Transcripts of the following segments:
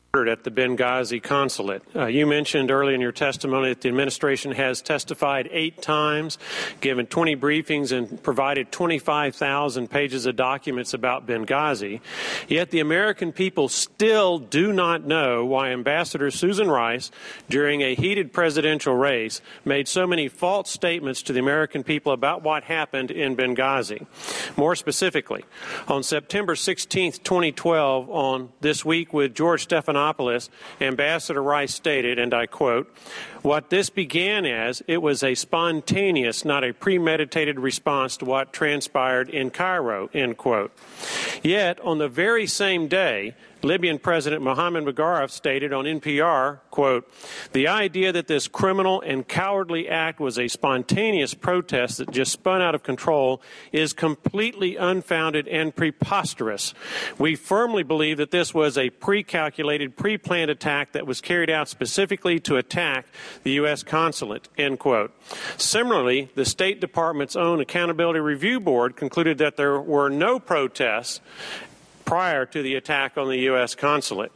at the Benghazi consulate. You mentioned earlier in your testimony that the administration has testified 8 times, given 20 briefings, and provided 25,000 pages of documents about Benghazi. Yet the American people still do not know why Ambassador Susan Rice, during a heated presidential race, made so many false statements to the American people about what happened in Benghazi. More specifically, on September 16, 2012, on This Week with George Stephanopoulos, Ambassador Rice stated, and I quote, "What this began as, it was a spontaneous, not a premeditated response to what transpired in Cairo," end quote. Yet, on the very same day, Libyan President Mohammed Magharaf stated on NPR, quote, "The idea that this criminal and cowardly act was a spontaneous protest that just spun out of control is completely unfounded and preposterous. We firmly believe that this was a pre-calculated, pre-planned attack that was carried out specifically to attack the U.S. consulate," end quote. Similarly, the State Department's own Accountability Review Board concluded that there were no protests prior to the attack on the U.S. consulate.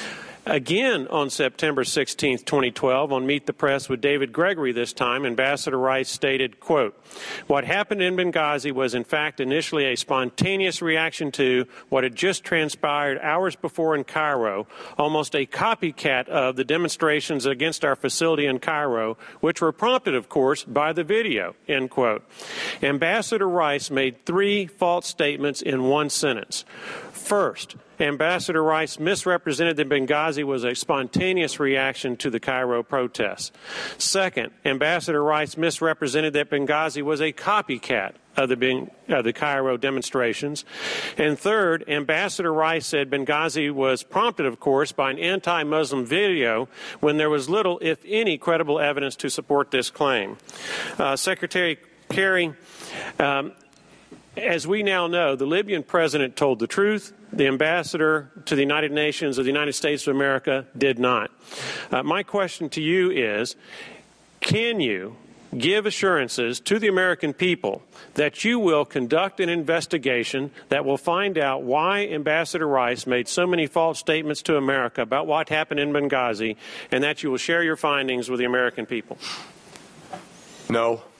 Again, on September 16, 2012, on Meet the Press with David Gregory this time, Ambassador Rice stated, quote, "What happened in Benghazi was in fact initially a spontaneous reaction to what had just transpired hours before in Cairo, almost a copycat of the demonstrations against our facility in Cairo, which were prompted, of course, by the video," end quote. Ambassador Rice made 3 false statements in one sentence. First, Ambassador Rice misrepresented that Benghazi was a spontaneous reaction to the Cairo protests. Second, Ambassador Rice misrepresented that Benghazi was a copycat of the Cairo demonstrations. And third, Ambassador Rice said Benghazi was prompted, of course, by an anti-Muslim video when there was little, if any, credible evidence to support this claim. Secretary Kerry, as we now know, the Libyan president told the truth. The ambassador to the United Nations of the United States of America did not. My question to you is, can you give assurances to the American people that you will conduct an investigation that will find out why Ambassador Rice made so many false statements to America about what happened in Benghazi, and that you will share your findings with the American people? No.